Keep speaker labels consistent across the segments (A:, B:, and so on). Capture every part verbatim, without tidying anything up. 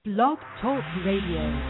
A: Blog Talk Radio.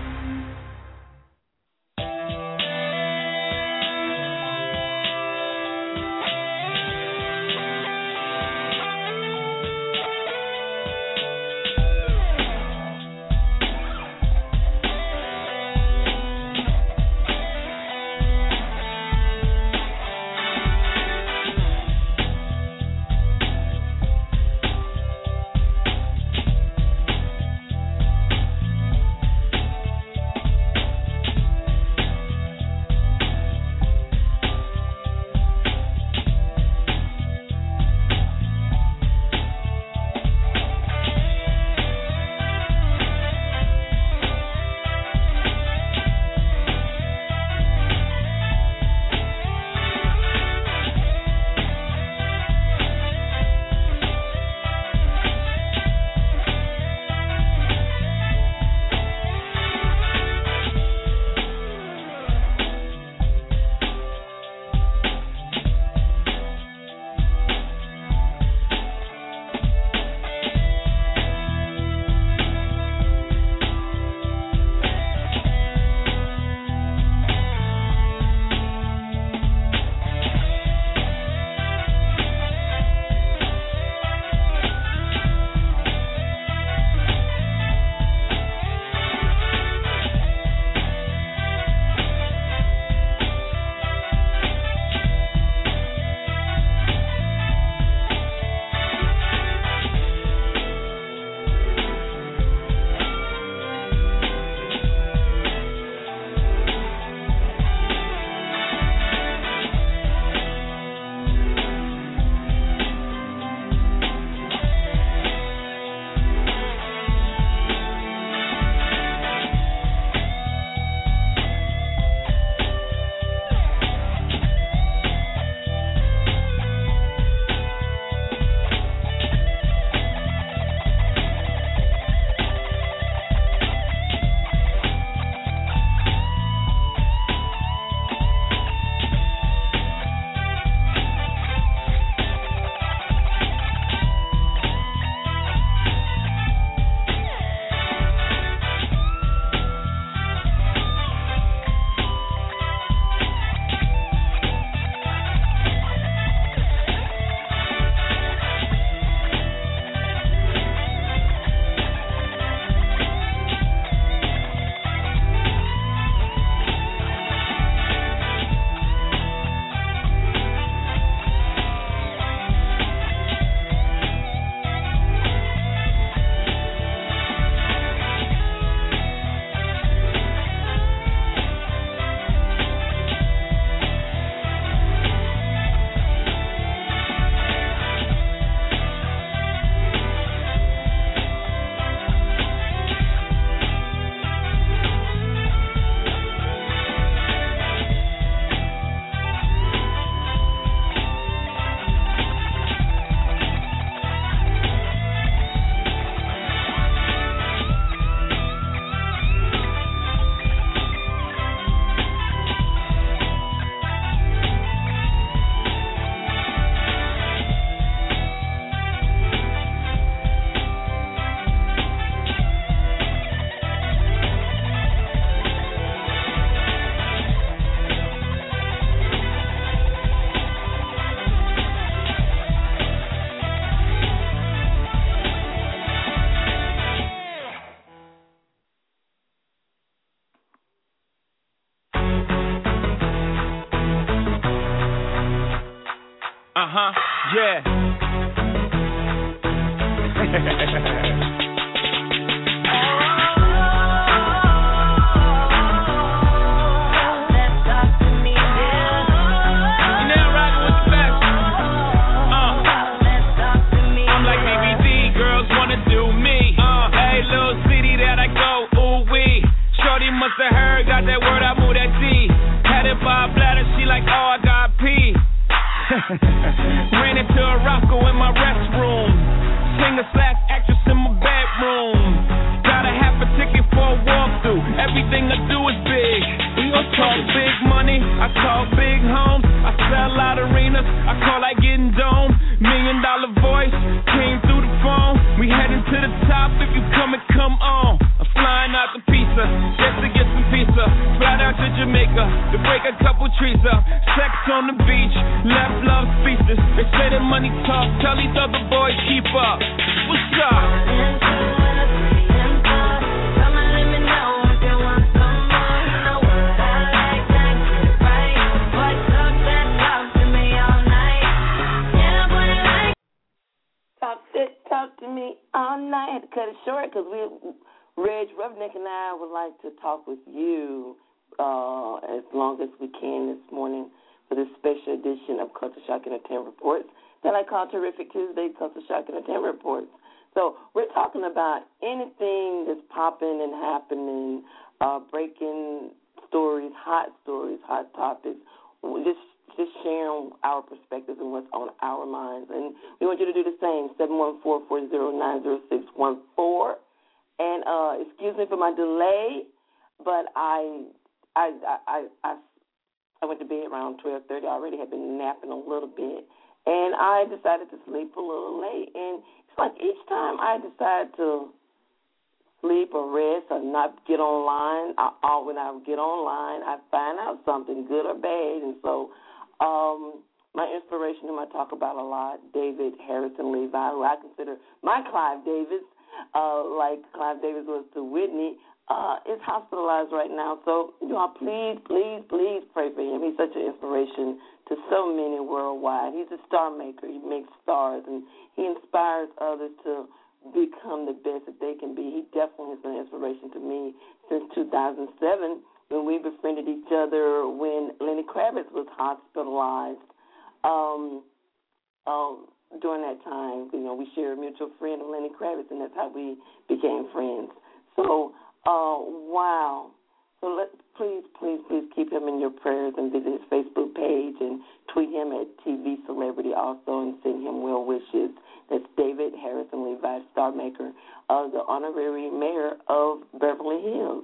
B: Uh-huh, yeah.
C: Must have heard, got that word, I move that D. Had it by a bladder, she like, oh, I got pee. Ran into a Rocco in my restroom. Singer slash actress in my visa just to get some pizza. Fly down to Jamaica to break a couple trees up. Sex on the beach, left love speechless. They say that money talk, tell these other boys keep up. What's up?
D: Talk to, talk to me all night. I had to cut it short because we, Reg Roughneck and I would like to talk with you uh, as long as we can this morning for this special edition of Culture Shock Entertainment Reports that I call Terrific Tuesday Culture Shock Entertainment Reports. So we're talking about anything that's popping and happening, uh, breaking stories, hot stories, hot topics, just just sharing our perspectives and what's on our minds. And we want you to do the same, seven one four, four zero nine, zero six one four. And uh, excuse me for my delay, but I I I I, I went to bed around twelve thirty. I already had been napping a little bit. And I decided to sleep a little late. And it's like each time I decide to sleep or rest or not get online, I, I, when I get online, I find out something good or bad. And so um, my inspiration, whom I talk about a lot, David Harrison Levi, who I consider my Clive Davis, uh, like Clive Davis was to Whitney, uh, is hospitalized right now. So, you know, please, please, please pray for him. He's such an inspiration to so many worldwide. He's a star maker. He makes stars, and he inspires others to become the best that they can be. He definitely has been an inspiration to me since two thousand seven when we befriended each other when Lenny Kravitz was hospitalized. Um, um, during that time, you know, we shared a mutual friend of Lenny Kravitz, and that's how we became friends. So, uh, wow. So let please, please, please keep him in your prayers and visit his Facebook page and tweet him at T V Celebrity also and send him well wishes. That's David Harrison Levi, star maker, uh, the honorary mayor of Beverly Hills.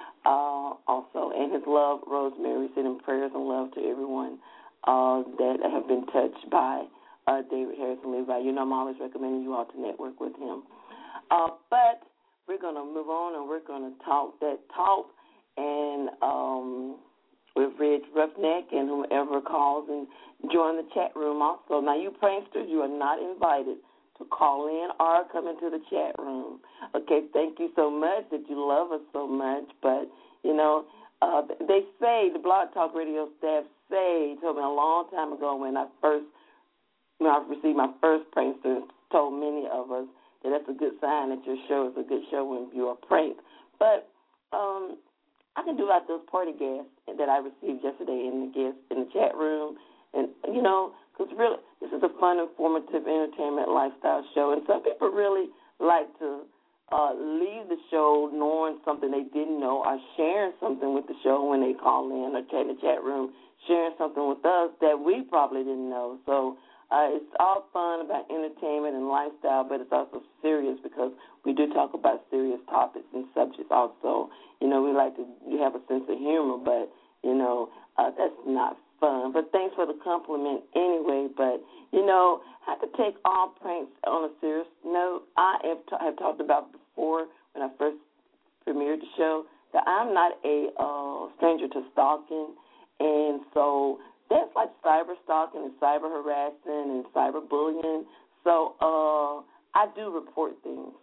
D: Uh, also, and his love, Rosemary, sending prayers and love to everyone uh, that have been touched by uh, David Harrison Levi. You know, I'm always recommending you all to network with him. Uh, but we're going to move on and we're going to talk that talk and um, with Reg Roughneck and whoever calls and join the chat room also. Now, you pranksters, you are not invited to call in or come into the chat room. Okay, thank you so much that you love us so much. But, you know, uh, they say, the Blog Talk Radio staff say, told me a long time ago when I first, when I received my first prankster, told many of us that that's a good sign that your show is a good show when you are pranked. But um, I can do like those party guests that I received yesterday in the guest in the chat room, and you know, because really this is a fun, informative, entertainment lifestyle show, and some people really like to uh, leave the show knowing something they didn't know, or sharing something with the show when they call in or chat in the chat room, sharing something with us that we probably didn't know. So uh, it's all fun about entertainment and lifestyle, but it's also serious because we do talk about serious topics and subjects also. You know, we like to have a sense of humor, but, you know, uh, that's not fun. But thanks for the compliment anyway. But, you know, I have to take all pranks on a serious note. I have, t- have talked about before when I first premiered the show that I'm not a uh, stranger to stalking, and so that's like cyber stalking and cyber harassing and cyber bullying. So uh, I do report things.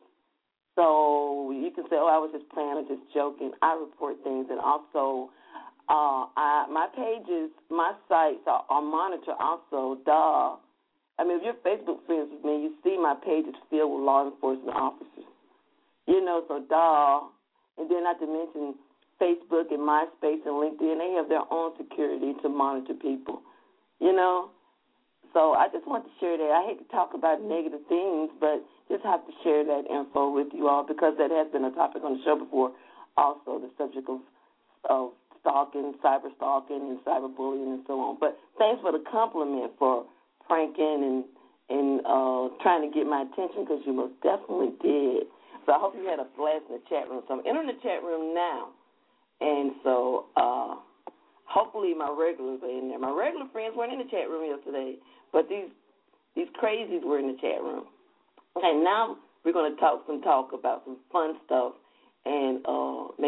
D: So you can say, oh, I was just playing or just joking. I report things, and also uh, I, my pages, my sites are, are monitored also. Duh. I mean, if you're Facebook friends with me, you see my page is filled with law enforcement officers. You know, so duh. And then not to mention Facebook and MySpace and LinkedIn, they have their own security to monitor people, you know. So I just want to share that. I hate to talk about negative things, but just have to share that info with you all because that has been a topic on the show before, also the subject of, of stalking, cyber stalking, and cyber bullying and so on. But thanks for the compliment for pranking and, and uh, trying to get my attention because you most definitely did. So I hope you had a blast in the chat room. So I'm entering the chat room now. And so uh, hopefully my regulars are in there. My regular friends weren't in the chat room yesterday, but these these crazies were in the chat room. Okay, now we're going to talk some talk about some fun stuff and uh, maybe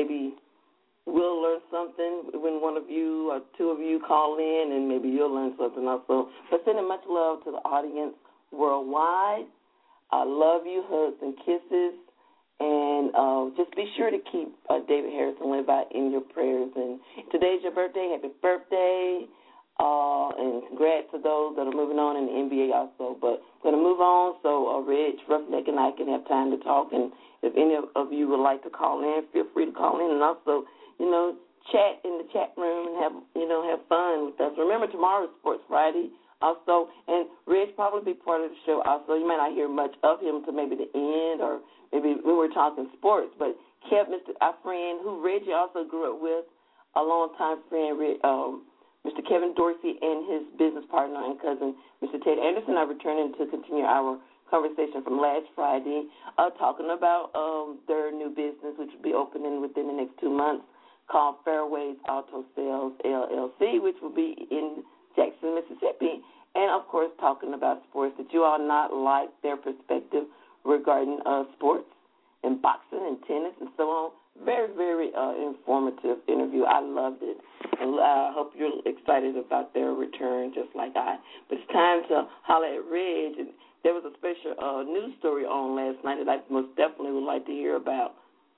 D: maybe we'll learn something when one of you or two of you call in, and maybe you'll learn something also. But sending much love to the audience worldwide. I love you, hugs and kisses. And uh, just be sure to keep uh, David Harrison Levi in your prayers. And today's your birthday. Happy birthday. Uh, and congrats to those that are moving on in the N B A also. But I'm going to move on so uh, Reg, Roughneck, and I can have time to talk. And if any of, of you would like to call in, feel free to call in. And also, you know, chat in the chat room and have, you know, have fun with us. Remember, tomorrow is Sports Friday also. And Reg probably be part of the show also. You might not hear much of him until maybe the end, or maybe when we're talking sports. But Kev, Mister our friend, who Reggie also grew up with, a long-time friend, um, Mister Kevin Dorsey and his business partner and cousin, Mister Ted Anderson, are returning to continue our conversation from last Friday, uh, talking about um, their new business, which will be opening within the next two months, called Fairways Auto Sales, L L C, which will be in Jackson, Mississippi. And, of course, talking about sports that you all not like their perspective regarding uh, sports and boxing and tennis and so on. Very, very uh, informative interview. I loved it. And I hope you're excited about their return just like I. But it's time to holler at Reg. And there was a special uh, news story on last night that I most definitely would like to hear about.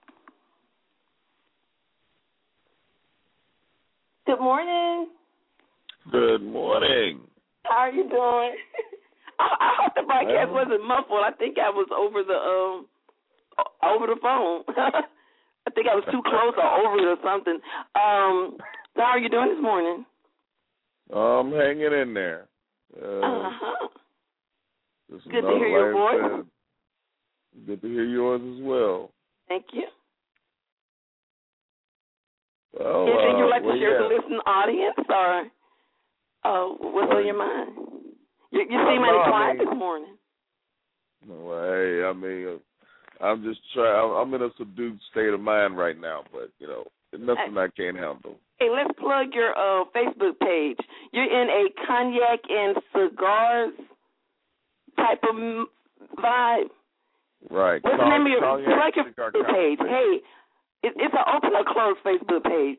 D: Good morning.
E: Good morning.
D: How are you doing? I, I hope the broadcast well, wasn't muffled. I think I was over the um over the phone. I think I was too close or over it or something. Um, so how are you doing this morning?
E: I'm hanging in there. Uh,
D: uh-huh. Good to hear
E: like
D: your voice.
E: Said, good to hear yours as well.
D: Thank you.
E: Well,
D: Anything
E: uh,
D: you'd like
E: well,
D: to share
E: yeah.
D: with the listening audience, or uh, what's
E: well,
D: on your mind? You, you
E: well,
D: seem mighty
E: no,
D: quiet
E: I mean,
D: this morning.
E: No, hey, I mean, uh, I'm just trying. I'm in a subdued state of mind right now, but you know, nothing I, I can't handle.
D: Hey, let's plug your uh, Facebook page. You're in a cognac and cigars type of vibe.
E: Right.
D: What's
E: Con-
D: the name of your
E: plug
D: your Facebook page? Hey, it, it's an open or closed Facebook page.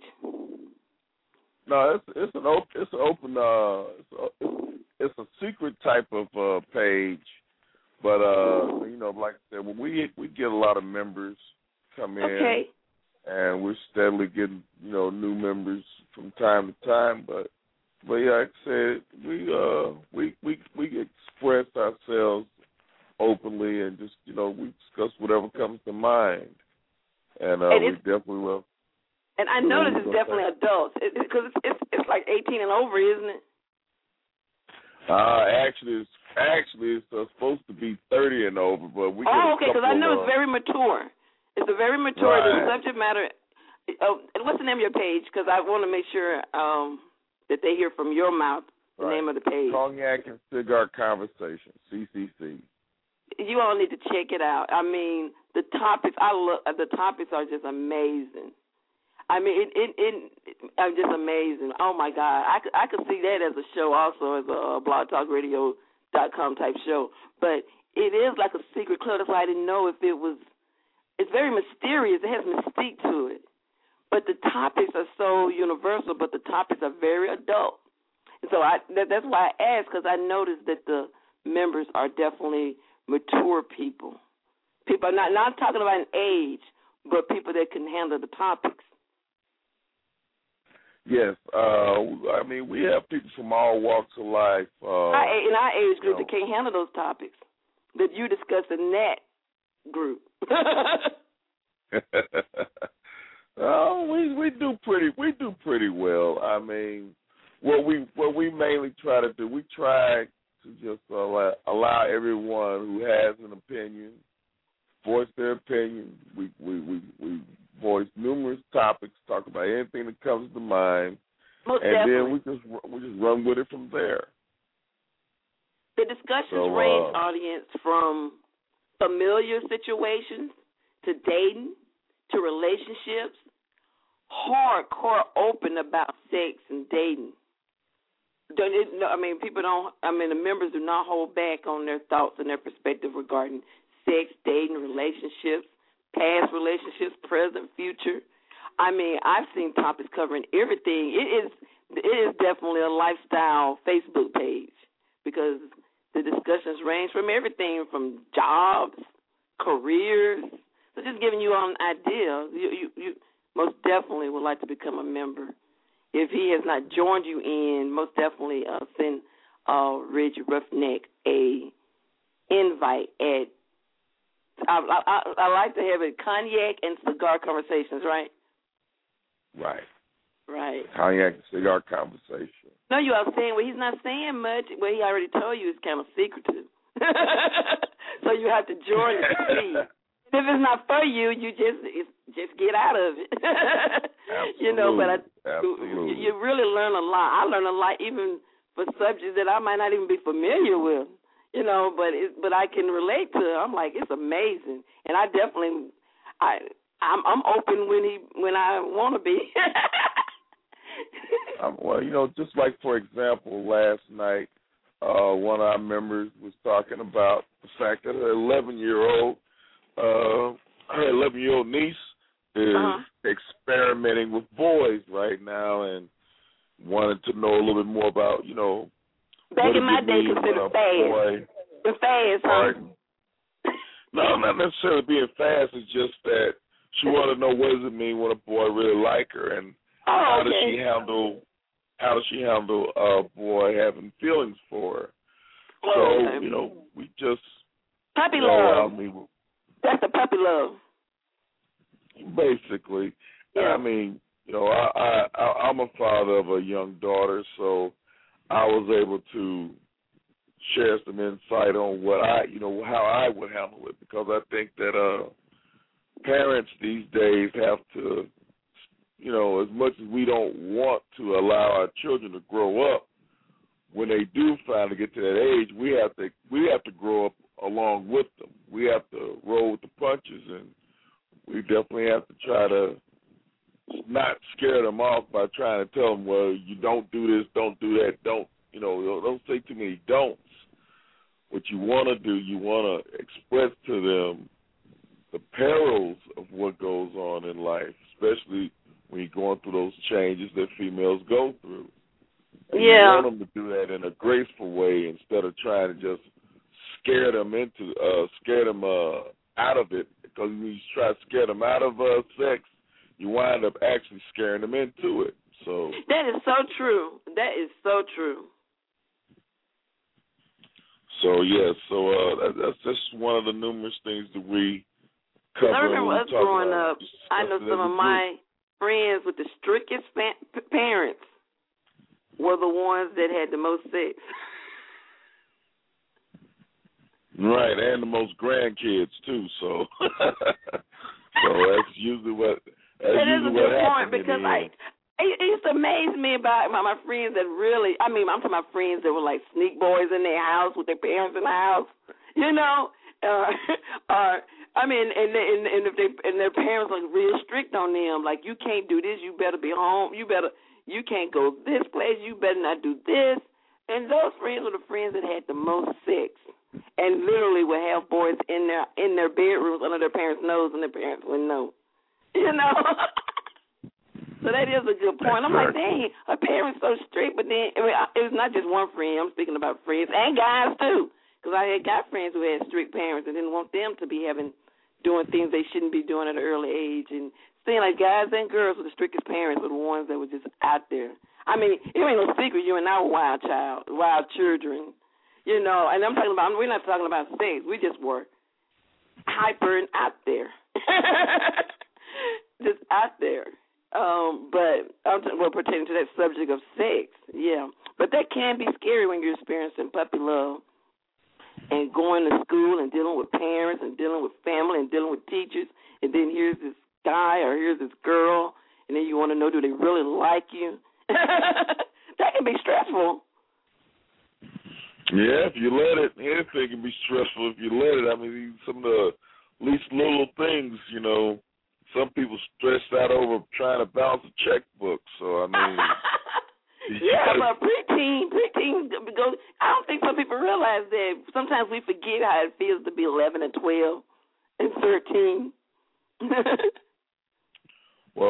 E: No, it's it's an open it's an open uh it's a, it's a secret type of uh, page, but uh you know, like I said, when we we get a lot of members come in,
D: okay.
E: and we're steadily getting you know new members from time to time, but but yeah, like I said, we uh we we we express ourselves openly and just you know we discuss whatever comes to mind, and uh,
D: and
E: we definitely will.
D: And I notice it's definitely adults, because it, it's, it's it's like eighteen and over, isn't it?
E: Uh, actually, it's actually it's uh, supposed to be thirty and over, but we.
D: Oh, okay, because I know
E: of,
D: it's very mature. It's a very mature
E: right.
D: the subject matter. Oh, and what's the name of your page? Because I want to make sure um, that they hear from your mouth the
E: right.
D: name of the page.
E: Cognac and Cigar Conversation, C C C. You
D: all need to check it out. I mean, the topics I look. The topics are just amazing. I mean, it, it, it, it I'm just amazing. Oh, my God. I could, I could see that as a show also, as a blog talk radio dot com type show. But it is like a secret club. That's why I didn't know if it was, it's very mysterious. It has mystique to it. But the topics are so universal, but the topics are very adult. And so I, that, that's why I asked, because I noticed that the members are definitely mature people. People are not, not talking about an age, but people that can handle the topics.
E: Yes, uh, I mean, we have people from all walks of life. Uh,
D: I, in our age group
E: you know.
D: that can't handle those topics that you discuss in that group.
E: Oh, we we do pretty we do pretty well. I mean, what we what we mainly try to do, we try to just allow, allow everyone who has an opinion voice their opinion. We we we we. voice numerous topics, talk about anything that comes to mind,
D: Most
E: and
D: definitely.
E: then we just we just run with it from there.
D: The discussions
E: so,
D: range,
E: uh,
D: audience, from familiar situations to dating to relationships, hardcore open about sex and dating. Don't it, no, I mean, people don't. I mean, the members do not hold back on their thoughts and their perspective regarding sex, dating, relationships. Past relationships, present, future. I mean, I've seen topics covering everything. It is it is definitely a lifestyle Facebook page because the discussions range from everything from jobs, careers. So just giving you all an idea. You, you, you most definitely would like to become a member. If he has not joined you in, most definitely uh, send uh, Reggie Roughneck a invite at. I, I, I like to have it cognac and cigar conversations, right?
E: Right.
D: Right.
E: Cognac and cigar conversation.
D: No, you are saying, well, he's not saying much. Well, he already told you it's kind of secretive. So you have to join to see. If it's not for you, you just it's, just get out of it. You know, but I, you, you really learn a lot. I learn a lot even for subjects that I might not even be familiar with. You know, but it, but I can relate to it. I'm like, it's amazing, and I definitely, I I'm, I'm open when he when I want to be.
E: um, well, you know, just like for example, last night, uh, one of our members was talking about the fact that her eleven year old, uh, her eleven year old niece is
D: uh-huh.
E: experimenting with boys right now, and wanted to know a little bit more about, you know.
D: Back in my day, considered fast. The fast, huh?
E: No, not necessarily being fast. It's just that she wanted to know what does it mean when a boy really like her, and
D: oh,
E: how
D: okay.
E: does she handle how does she handle a boy having feelings for her.
D: Oh,
E: so
D: okay.
E: you know, we just
D: puppy
E: you know,
D: love.
E: I mean,
D: that's the puppy love.
E: Basically,
D: yeah.
E: I mean, you know, I, I I'm a father of a young daughter, so I was able to share some insight on what I, you know, how I would handle it, because I think that uh, parents these days have to, you know, as much as we don't want to allow our children to grow up, when they do finally get to that age, we have to we have to grow up along with them. We have to roll with the punches, and we definitely have to try to not scare them off by trying to tell them, well, you don't do this, don't do that, don't, you know, don't say too many don'ts. What you want to do, you want to express to them the perils of what goes on in life, especially when you're going through those changes that females go through. And
D: yeah.
E: You want them to do that in a graceful way instead of trying to just scare them into, uh, scare them uh, out of it, because when you try to scare them out of uh, sex, you wind up actually scaring them into it. So
D: that is so true. That is so true.
E: So yeah, so uh, that, that's just one of the numerous things that we cover.
D: I remember us growing up. I know some of my friends with the strictest fa- parents were the ones that had the most sex.
E: Right, and the most grandkids too. So, so that's usually what. That's
D: that is a good point, because
E: I,
D: it, it used to amaze me about my, my friends that really, I mean, I'm talking about friends that were like sneak boys in their house with their parents in the house, you know. Uh, uh, I mean, and and, and if they and their parents are real strict on them, like, you can't do this, you better be home, you better, you can't go this place, you better not do this. And those friends were the friends that had the most sex, and literally would have boys in their in their bedrooms under their parents' nose, and their parents wouldn't know. You know, so that is a good point. I'm like, dang, her parents so strict, but then I mean, it was not just one friend. I'm speaking about friends and guys too, because I had got friends who had strict parents and didn't want them to be having doing things they shouldn't be doing at an early age. And seeing like guys and girls with the strictest parents were the ones that were just out there. I mean, it ain't no secret you and I were wild child, wild children, you know. And I'm talking about, we're not talking about sex. We just were hyper and out there. Just out there. Um, but I'm t- well, pertaining to that subject of sex, yeah. But that can be scary when you're experiencing puppy love and going to school and dealing with parents and dealing with family and dealing with teachers, and then here's this guy or here's this girl, and then you want to know, do they really like you? That can be stressful.
E: Yeah, if you let it, anything can be stressful if you let it. I mean, some of the least little things, you know, some people stressed out over trying to balance a checkbook. So, I mean.
D: Yeah, but preteen, preteen goes, I don't think some people realize that sometimes we forget how it feels to be eleven and twelve and thirteen.
E: Well,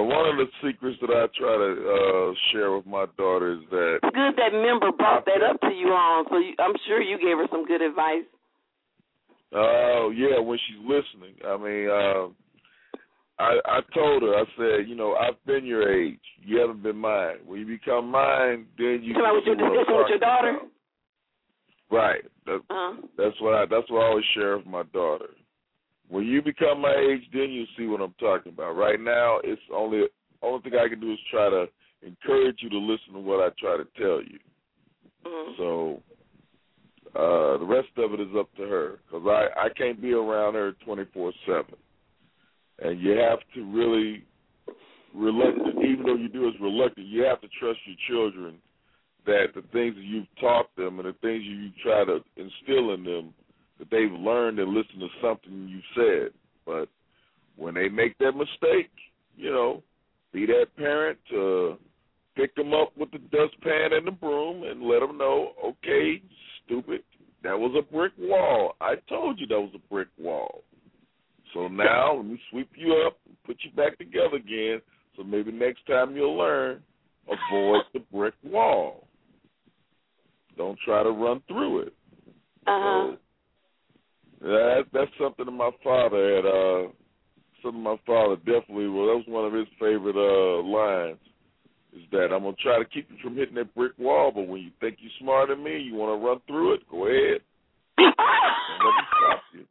E: Well, one of the secrets that I try to uh, share with my daughter is that
D: it's good that member brought that up to you on. So you, I'm sure you gave her some good advice.
E: Oh, uh, yeah, when she's listening. I mean, uh, I, I told her, I said, you know, I've been your age. You haven't been mine. When you become mine, then you
D: can see what I'm with your daughter?
E: About. Right. That, uh-huh. That's what I. That's what I always share with my daughter. When you become my age, then you see what I'm talking about. Right now, it's only only thing I can do is try to encourage you to listen to what I try to tell you.
D: Mm-hmm.
E: So. Uh, the rest of it is up to her because I, I can't be around her twenty-four seven. And you have to really, reluctant, even though you do as reluctant, you have to trust your children that the things that you've taught them and the things you try to instill in them, that they've learned and listened to something you said. But when they make that mistake, you know, be that parent to pick them up with the dustpan and the broom and let them know, okay, stupid, that was a brick wall. I told you that was a brick wall. So now let me sweep you up and put you back together again so maybe next time you'll learn, avoid the brick wall. Don't try to run through it.
D: Uh-huh.
E: So that, that's something that my father had, uh, something my father definitely, well, that was one of his favorite uh, lines. Is that I'm going to try to keep you from hitting that brick wall, but when you think you're smarter than me, you want to run through it, go ahead. Don't let me stop you.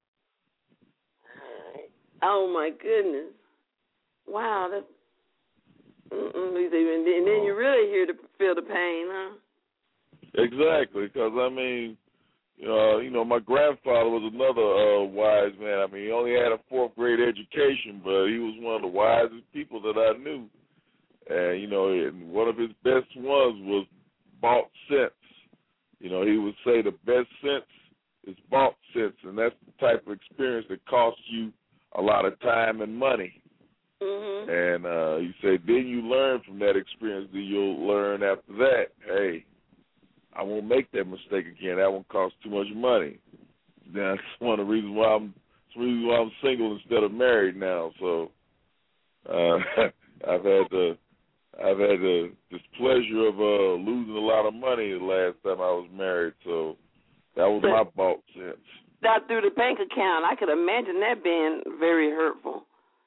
D: Oh, my goodness. Wow. That's, mm-mm, and then you're really here to feel the pain, huh?
E: Exactly, because, I mean, uh, you know, my grandfather was another uh, wise man. I mean, he only had a fourth grade education, but he was one of the wisest people that I knew. And, you know, and one of his best ones was bought sense. You know, he would say the best sense is bought sense, and that's the type of experience that costs you a lot of time and money.
D: Mm-hmm.
E: And uh, he said, then you learn from that experience, then you'll learn after that, hey, I won't make that mistake again. That won't cost too much money. That's one of the reasons why I'm, that's the reason why I'm single instead of married now. So uh, I've had the I've had the displeasure of uh, losing a lot of money the last time I was married, so that was my bought sense.
D: That through the bank account, I could imagine that being very hurtful.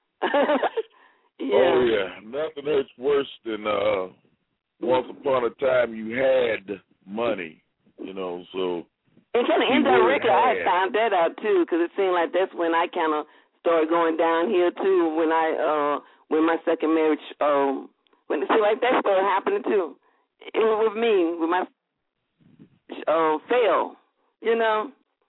D: Yeah.
E: Oh, yeah. Nothing hurts worse than uh, once upon a time you had money, you know, so.
D: And kind of indirectly, I found that out, too, because it seemed like that's when I kind of started going downhill, too, when I, uh, when my second marriage, um, when it seemed like that started happening, too. It was with me, with my, uh, fail, you know.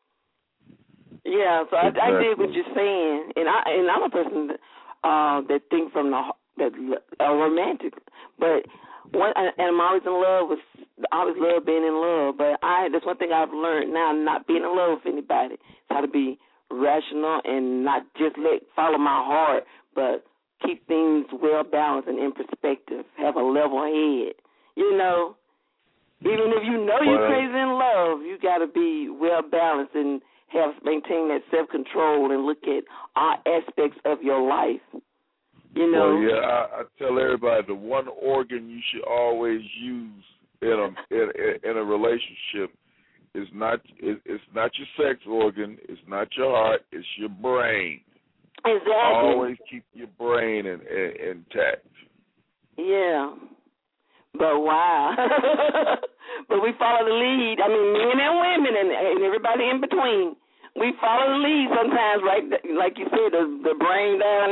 D: Yeah, so I, I dig what you're saying, and I and I'm a person that, uh, that think from the that uh, romantic, but one and I'm always in love with. I always love being in love, but I that's one thing I've learned now, not being in love with anybody. It's how to be rational and not just let follow my heart, but keep things well balanced and in perspective. Have a level head, you know. Even if you know you're crazy in love, you got to be well balanced and have maintain that self-control and look at all aspects of your life. You know.
E: Well, yeah, I, I tell everybody the one organ you should always use in a in, in a relationship is not it, it's not your sex organ, it's not your heart, it's your brain.
D: Exactly.
E: Always keep your brain in, in, intact.
D: Yeah. But wow. But we follow the lead. I mean, men and women and, and everybody in between. We follow the lead sometimes, right? Like you said, the, the brain down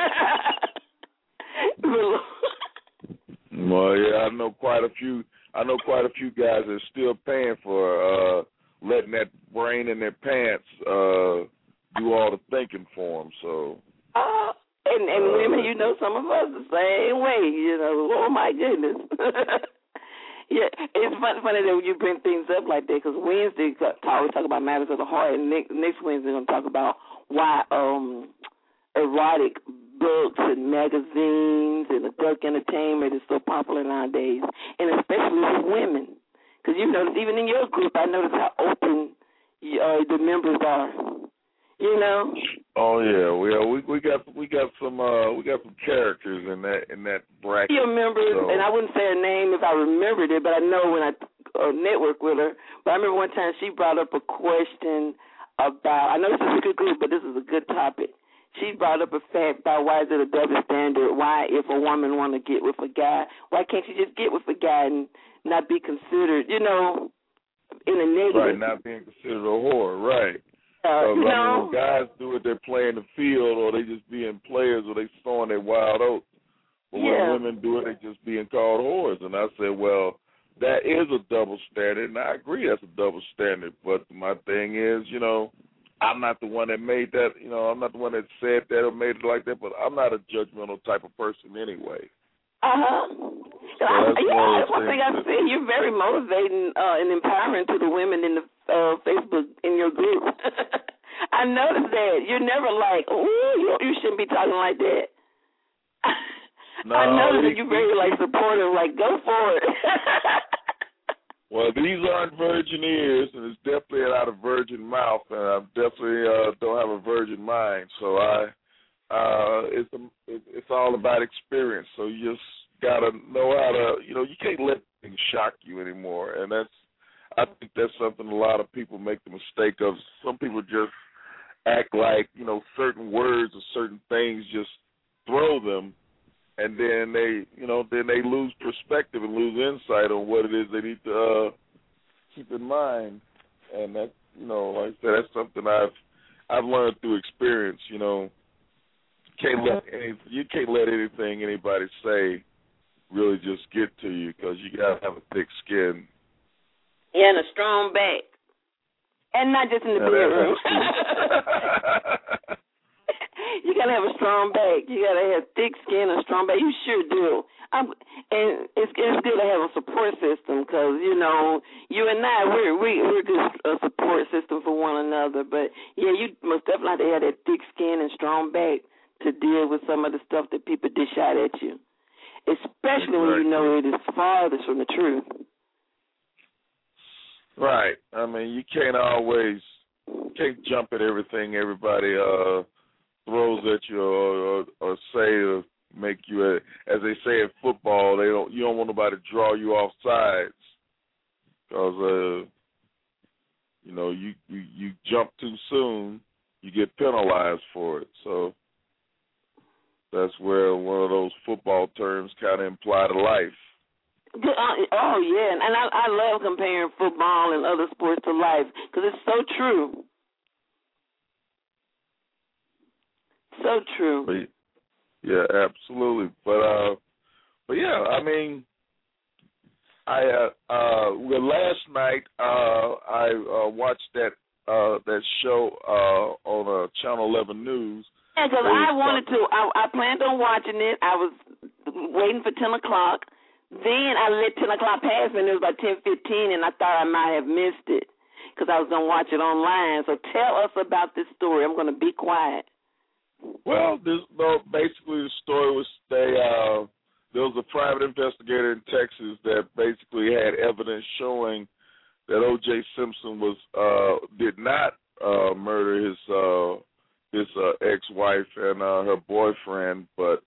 E: there. Well, yeah, I know quite a few. I know quite a few guys that are still paying for uh, letting that brain in their pants uh, do all the thinking for them. So.
D: Uh, and and uh, women, you know, some of us the same way. You know, oh my goodness. Yeah, it's funny, funny that you bring things up like that because Wednesday always talk about matters of the heart, and next, next Wednesday we're going to talk about why um, erotic books and magazines and adult entertainment is so popular nowadays, and especially with women. Because you notice, even in your group, I notice how open uh, the members are. You know.
E: Oh yeah, well we we got we got some uh we got some characters in that in that bracket.
D: You remember,
E: so.
D: and I wouldn't say her name if I remembered it, but I know when I uh, networked with her. But I remember one time she brought up a question about. I know this is a good group, but this is a good topic. She brought up a fact about why is it a double standard? Why, if a woman want to get with a guy, why can't she just get with a guy and not be considered, you know, in a negative?
E: Right, not being considered a whore, right.
D: Uh, you
E: I
D: know,
E: mean, when guys do it, they're playing the field, or they just being players, or they throwing their wild oats. But
D: yeah.
E: when women do it, they just being called whores. And I said, well, that is a double standard, and I agree that's a double standard. But my thing is, you know, I'm not the one that made that. You know, I'm not the one that said that or made it like that. But I'm not a judgmental type of person anyway.
D: Uh huh. So I, yeah, that's one thing I see. You're very motivating uh, and empowering to the women in the uh, Facebook in your group. I noticed that you're never like, "Ooh, you, you shouldn't be talking like that."
E: No,
D: I noticed that you're very like supportive, like go for it.
E: Well, these aren't virgin ears, and it's definitely not a virgin mouth, and I definitely uh, don't have a virgin mind. So I, uh, it's a, it's all about experience. So you just gotta know how to, you know, you can't let things shock you anymore, and that's, I think that's something a lot of people make the mistake of. Some people just act like, you know, certain words or certain things just throw them. And then they, you know, then they lose perspective and lose insight on what it is they need to uh, keep in mind. And that, you know, like I said, that's something I've I've learned through experience. You know, can't let any, you can't let anything anybody say really just get to you, because you gotta have a thick skin.
D: Yeah, and a strong back, and not just in the bedroom. You gotta have a strong back. You gotta have thick skin and strong back. You sure do. I'm, and it's it's good to have a support system, because you know you and I we're we, we're good a support system for one another. But yeah, you most definitely have to have that thick skin and strong back to deal with some of the stuff that people dish out at you, especially exactly. when you know it is farthest from the truth.
E: Right. I mean, you can't always can't jump at everything everybody uh. throws at you, or, or, or say or make you, a, as they say in football, they don't. You don't want nobody to draw you off sides, because uh, you know you, you you jump too soon, you get penalized for it. So that's where one of those football terms kind of imply to life.
D: Oh yeah, and I I love comparing football and other sports to life, because it's so true. So true.
E: But, yeah, absolutely. But uh, but yeah, I mean, I uh, uh well, last night uh, I uh, watched that uh that show uh on uh, Channel eleven News.
D: Yeah, because I wanted to. I, I planned on watching it. I was waiting for ten o'clock. Then I let ten o'clock pass, and it was about ten fifteen, and I thought I might have missed it because I was gonna watch it online. So tell us about this story. I'm gonna be quiet.
E: Well, this no, basically the story was they uh, there was a private investigator in Texas that basically had evidence showing that O J Simpson was uh, did not uh, murder his uh, his uh, ex-wife and uh, her boyfriend, but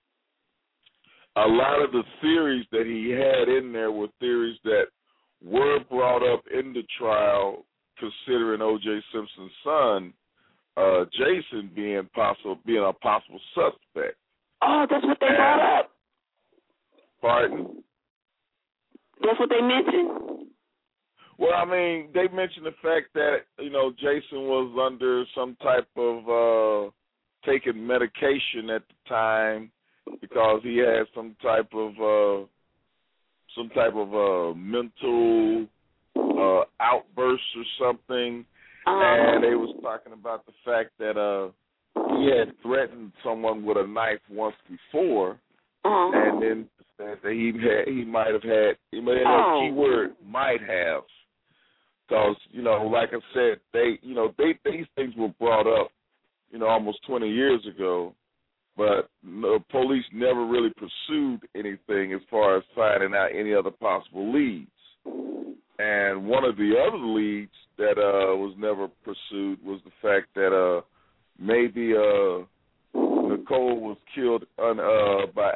E: a lot of the theories that he had in there were theories that were brought up in the trial, considering O J Simpson's son. Uh, Jason being possible, being a possible suspect.
D: Oh, that's what they and, brought up.
E: Pardon?
D: That's what they mentioned.
E: Well, I mean, they mentioned the fact that you know Jason was under some type of uh, taking medication at the time because he had some type of uh, some type of uh, mental uh, outburst or something.
D: Um,
E: and they was talking about the fact that uh, he had threatened someone with a knife once before,
D: um,
E: and then said that he had, he might have had, he might have
D: oh.
E: a key word, might have, because you know, like I said, they, you know, they these things were brought up, you know, almost twenty years ago, but the police never really pursued anything as far as finding out any other possible leads. And one of the other leads that uh, was never pursued was the fact that uh,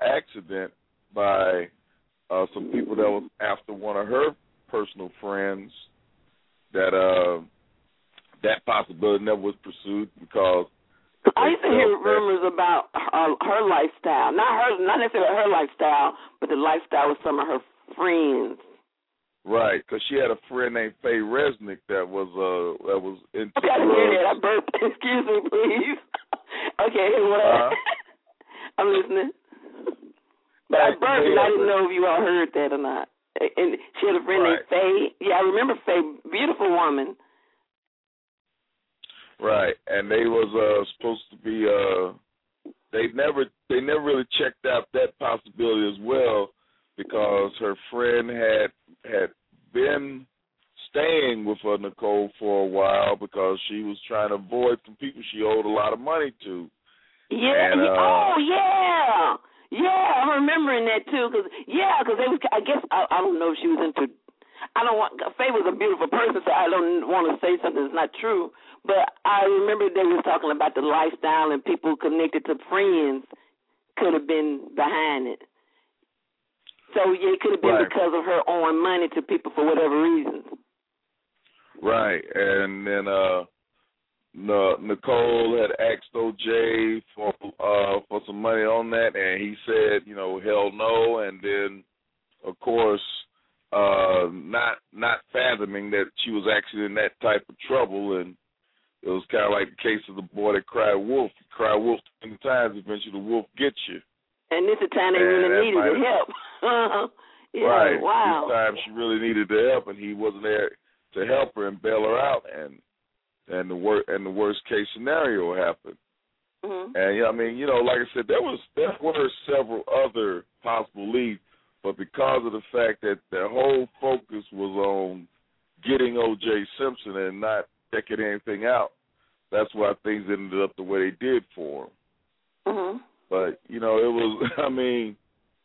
E: accident by uh, some people that was after one of her personal friends. That uh, that possibility never was pursued because
D: I used to hear rumors about her, her lifestyle, not her, not necessarily her lifestyle, but the lifestyle of some of her friends.
E: Right, because she had a friend named Faye Resnick that was uh that was into
D: okay, I didn't hear that. I burped. Excuse me, please. Okay, what? Uh, I'm listening. But I burped, and I didn't know if you all heard that or not. And she had a friend right. named Faye. Yeah, I remember Faye. Beautiful woman.
E: Right, and they was uh supposed to be uh they never they never really checked out that possibility as well because her friend had had been staying with her, Nicole, for a while because she was trying to avoid some people she owed a lot of money to.
D: Yeah.
E: And, uh,
D: oh, yeah. Yeah, I'm remembering that, too. Cause, yeah, because they was, I guess, I, I don't know if she was into, I don't want, Faye was a beautiful person, so I don't want to say something that's not true. But I remember they was talking about the lifestyle and people connected to friends could have been behind it. So, yeah, it could have been right. because of her owing money to people for whatever reasons.
E: Right. And then uh, Nicole had asked O J for uh, for some money on that, and he said, you know, hell no. And then, of course, uh, not not fathoming that she was actually in that type of trouble. And it was kind of like the case of the boy that cried wolf. You cry wolf twenty times, eventually the wolf gets you.
D: And this is the time they and really needed the help. yeah,
E: right.
D: Wow.
E: This time she really needed the help, and he wasn't there to help her and bail her out, and and the wor- and the worst case scenario happened.
D: Mm-hmm.
E: And yeah, I mean, you know, like I said, there was there were several other possible leads, but because of the fact that their whole focus was on getting O J Simpson and not checking anything out, that's why things ended up the way they did for him.
D: Mm-hmm.
E: But you know, it was. I mean,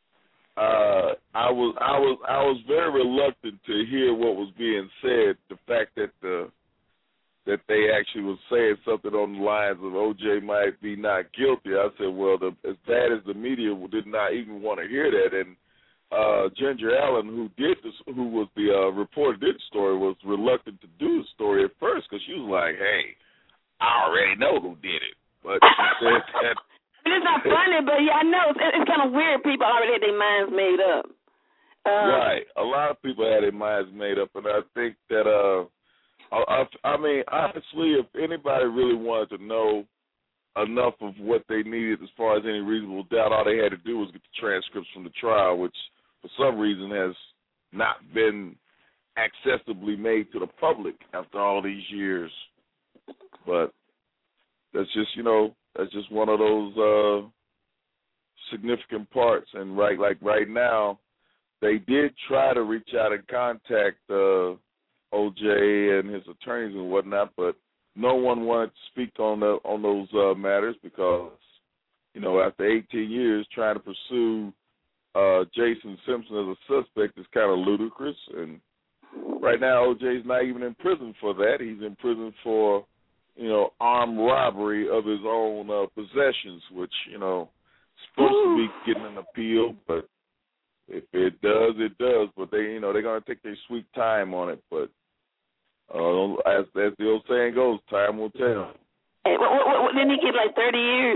E: uh, I was, I was, I was very reluctant to hear what was being said. The fact that the that they actually was saying something on the lines of O J might be not guilty. I said, well, the, as bad as the media did not even want to hear that, and uh, Ginger Allen, who did this, who was the uh, reporter did the story, was reluctant to do the story at first because she was like, hey, I already know who did it, but she said that.
D: It's not funny, but yeah, I know. It's, it's kind of weird. People already had their minds made up. Um,
E: right. A lot of people had their minds made up, and I think that, uh, I, I mean, honestly, if anybody really wanted to know enough of what they needed as far as any reasonable doubt, all they had to do was get the transcripts from the trial, which for some reason has not been accessibly made to the public after all these years. But that's just, you know, that's just one of those uh, significant parts. And right, like right now, they did try to reach out and contact uh, O J and his attorneys and whatnot, but no one wanted to speak on the on those uh, matters because, you know, after eighteen years, trying to pursue uh, Jason Simpson as a suspect is kind of ludicrous. And right now, O J's not even in prison for that. He's in prison for, you know, armed robbery of his own uh, possessions, which, you know, supposed to be getting an appeal, but if it does, it does. But they, you know, they're gonna take their sweet time on it. But uh, as as the old saying goes, time will tell.
D: Hey, what, what, what, didn't he get like thirty years?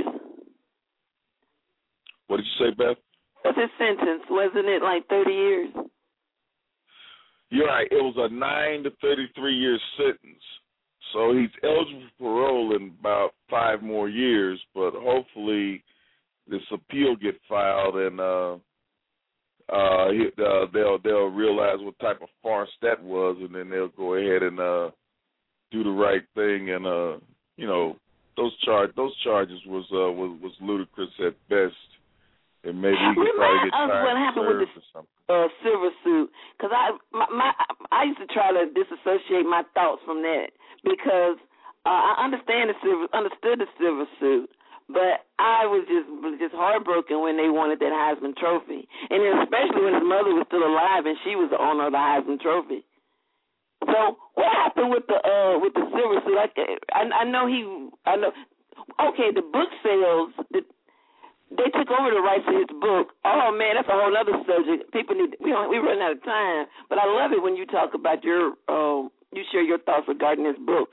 E: What did you say, Beth?
D: What's his sentence? Wasn't it like thirty years?
E: You're right. It was a nine to thirty-three year sentence. So he's eligible for parole in about five more years, but hopefully this appeal get filed and uh, uh, he, uh, they'll they'll realize what type of farce that was, and then they'll go ahead and uh, do the right thing. And uh, you know, those charge those charges was uh, was was ludicrous at best, and maybe he could probably get time served or something.
D: Uh, Silver Suit, because I my, my I used to try to disassociate my thoughts from that because uh, I understand the silver understood the Silver Suit, but I was just was just heartbroken when they wanted that Heisman Trophy, and especially when his mother was still alive and she was the owner of the Heisman Trophy. So what happened with the uh, with the Silver Suit? I, I I know he I know. Okay, the book sales. The, they took over the rights to his book. Oh man, that's a whole other subject. People need we don't, we run out of time, but I love it when you talk about your um, you share your thoughts regarding this book.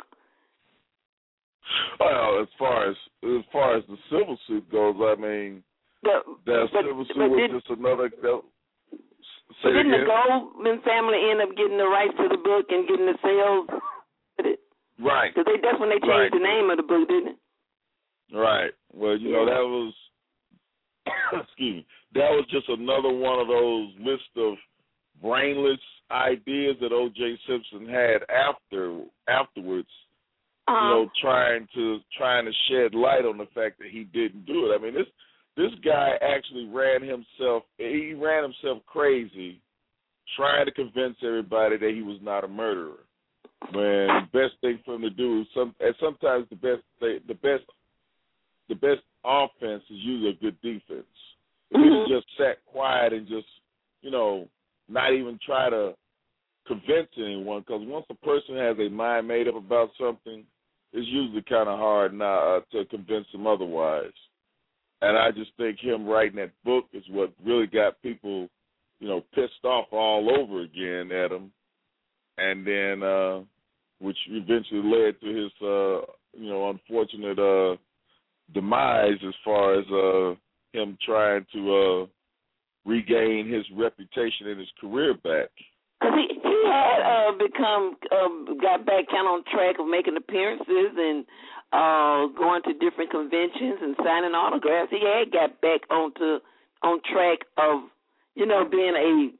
E: Well, as far as as far as the civil suit goes, I mean,
D: the,
E: that
D: but,
E: civil suit
D: but
E: was
D: did,
E: just another. That,
D: Say didn't again? The Goldman family end up getting the rights to the book and getting the sales?
E: Right.
D: Because they, that's when they changed
E: right.
D: the name of the book, didn't it?
E: Right. Well, you know, that was, excuse me, that was just another one of those list of brainless ideas that O J Simpson had after afterwards, uh-huh. you know, trying to trying to shed light on the fact that he didn't do it. I mean, this this guy actually ran himself, he ran himself crazy trying to convince everybody that he was not a murderer. When the best thing for him to do is some, and sometimes the best the best the best offense is usually a good defense. If mm-hmm. he just sat quiet and just, you know, not even try to convince anyone, because once a person has a mind made up about something, it's usually kind of hard not uh, to convince them otherwise. And I just think him writing that book is what really got people, you know, pissed off all over again at him. And then, uh, which eventually led to his, uh, you know, unfortunate uh, demise as far as uh, him trying to uh, regain his reputation and his career back.
D: Because he, he had uh, become, uh, got back kind of on track of making appearances and uh, going to different conventions and signing autographs. He had got back onto on track of, you know, being a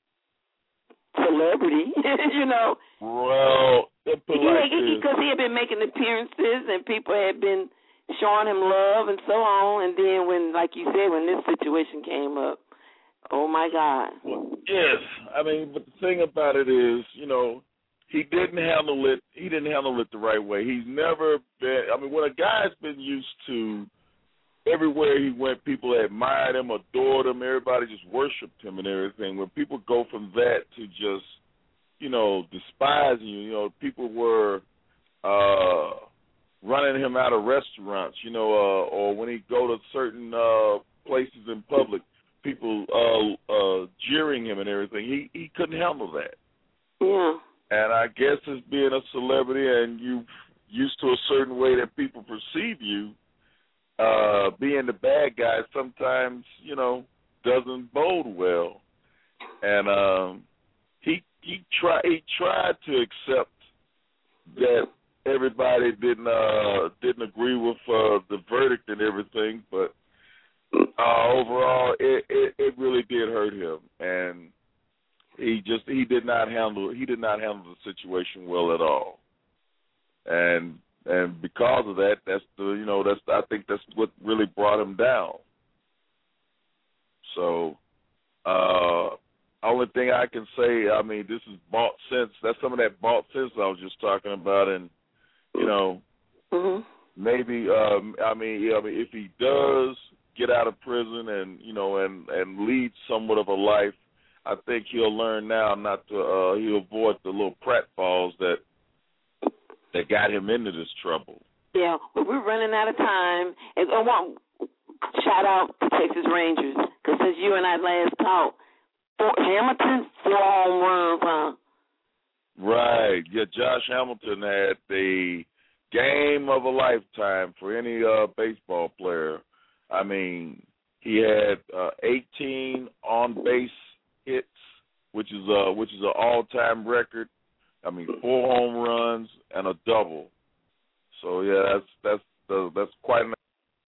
D: celebrity, you know.
E: Well, because
D: like he, he had been making appearances and people had been showing him love and so on. And then when, like you said, when this situation came up, oh my God.
E: Well, yes, I mean, but the thing about it is, you know, he didn't handle it. He didn't handle it the right way. He's never been. I mean, when a guy's been used to everywhere he went, people admired him, adored him, everybody just worshipped him and everything. When people go from that to just, you know, despising you, you know, people were uh, running him out of restaurants, you know, uh, or when he go to certain uh, places in public, people uh, uh, jeering him and everything. He he couldn't handle that.
D: Yeah.
E: And I guess as being a celebrity and you used to a certain way that people perceive you, uh, being the bad guy sometimes, you know, doesn't bode well. And um, he he tried he tried to accept that everybody didn't uh, didn't agree with uh, the verdict and everything, but uh, overall, it, it it really did hurt him, and he just he did not handle he did not handle the situation well at all, and and because of that, that's the you know that's I think that's what really brought him down. So, uh, only thing I can say, I mean, this is bought sense. That's some of that bought sense I was just talking about, and you know,
D: mm-hmm.
E: maybe um, I mean, yeah, I mean, if he does get out of prison and you know and and lead somewhat of a life, I think he'll learn now not to uh, he'll avoid the little pratfalls that that got him into this trouble.
D: Yeah, well, we're running out of time, and I want shout out to Texas Rangers because since you and I last talked, Fort Hamilton four home runs, huh?
E: Right. Yeah, Josh Hamilton had the game of a lifetime for any uh, baseball player. I mean, he had uh, eighteen on-base hits, which is uh, which is an all-time record. I mean, four home runs and a double. So yeah, that's that's uh, that's quite an